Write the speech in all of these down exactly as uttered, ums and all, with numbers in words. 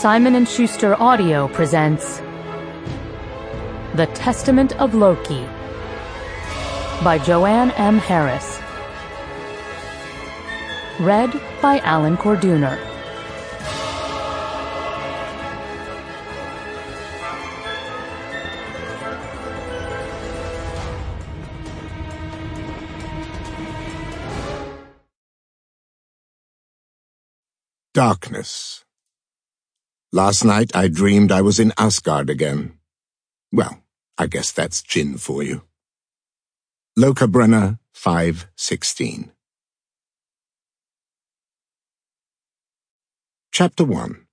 Simon and Schuster Audio presents The Testament of Loki by Joanne M. Harris. Read by Alan Corduner. Darkness. Last night I dreamed I was in Asgard again. Well, I guess that's gin for you. Lokabrenner five sixteen. Chapter one.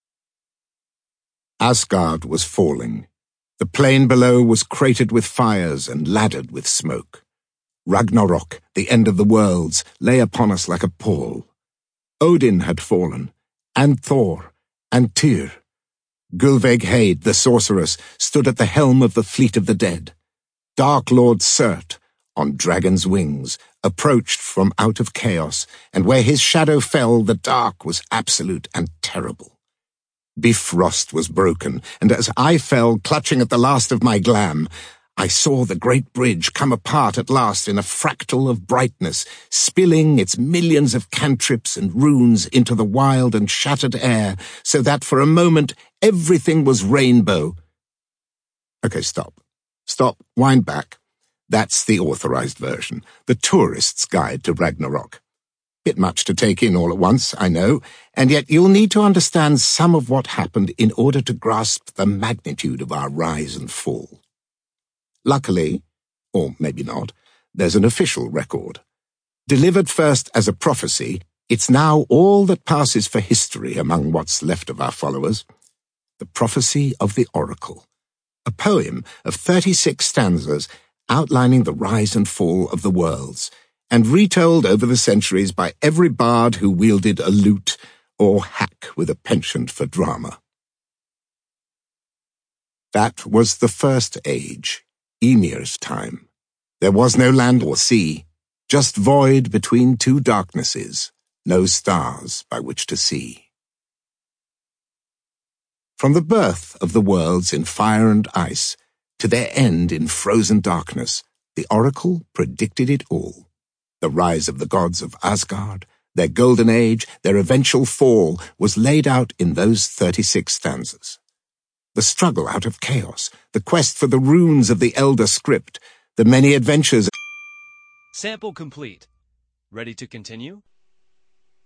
Asgard was falling. The plain below was cratered with fires and laddered with smoke. Ragnarok, the end of the worlds, lay upon us like a pall. Odin had fallen, and Thor, and Tyr. Gulveig Heid, the sorceress, stood at the helm of the fleet of the dead. Dark Lord Surt, on dragon's wings, approached from out of chaos, and where his shadow fell, the dark was absolute and terrible. Bifrost was broken, and as I fell, clutching at the last of my glam, I saw the great bridge come apart at last in a fractal of brightness, spilling its millions of cantrips and runes into the wild and shattered air, so that for a moment everything was rainbow. Okay, stop. Stop. Wind back. That's the authorized version, the tourist's guide to Ragnarok. Bit much to take in all at once, I know, and yet you'll need to understand some of what happened in order to grasp the magnitude of our rise and fall. Luckily, or maybe not, there's an official record. Delivered first as a prophecy, it's now all that passes for history among what's left of our followers. The Prophecy of the Oracle, a poem of thirty-six stanzas outlining the rise and fall of the worlds, and retold over the centuries by every bard who wielded a lute or hack with a penchant for drama. That was the first age. Ymir's time. There was no land or sea, just void between two darknesses, no stars by which to see. From the birth of the worlds in fire and ice to their end in frozen darkness, the oracle predicted it all. The rise of the gods of Asgard, their golden age, their eventual fall was laid out in those thirty-six stanzas. The struggle out of chaos, the quest for the runes of the Elder Script, the many adventures. Sample complete. Ready to continue?